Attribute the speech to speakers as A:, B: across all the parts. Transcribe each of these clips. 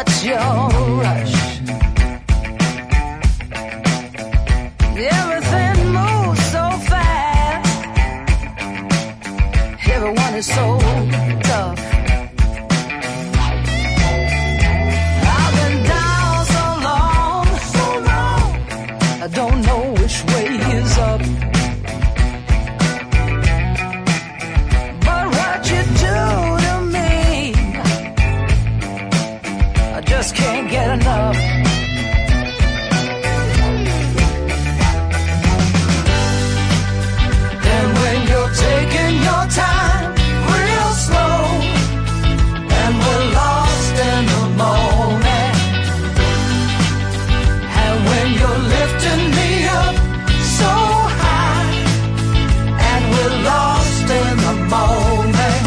A: what's your rush? Everything moves so fast. Everyone is so tough. I've been down so long, I don't know which way is up. But what you do to me, I just can't get enough. And when you're taking your time real slow, and we're lost in the moment, and when you're lifting me up so high, and we're lost in the moment.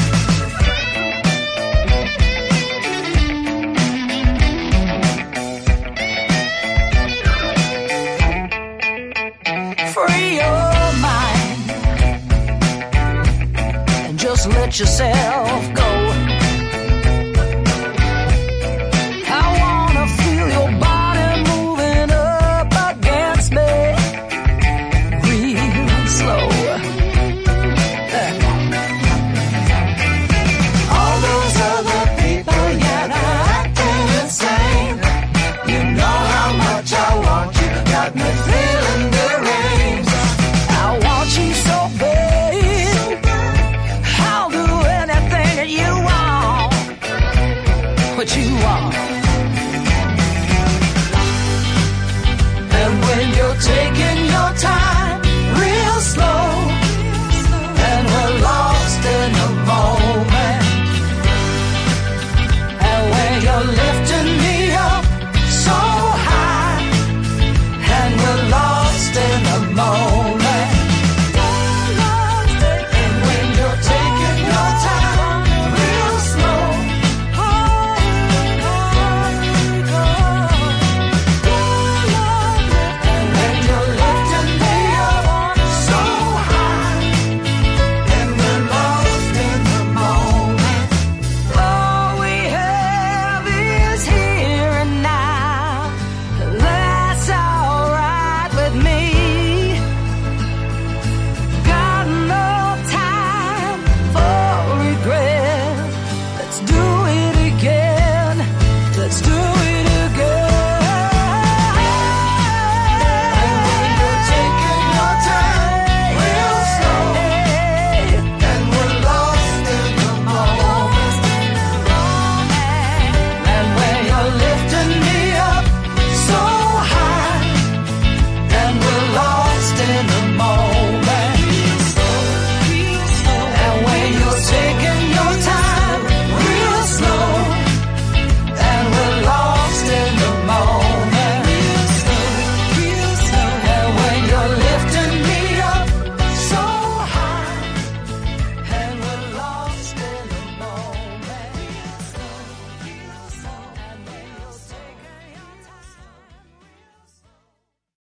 A: Free your mind and just let yourself go. I wanna feel your body moving up against me, real slow. All those other people, yeah, they're acting insane. You know how much I want you, got me feeling deranged. I want you so bad, I'll do anything that you want, what you want. And when you're taking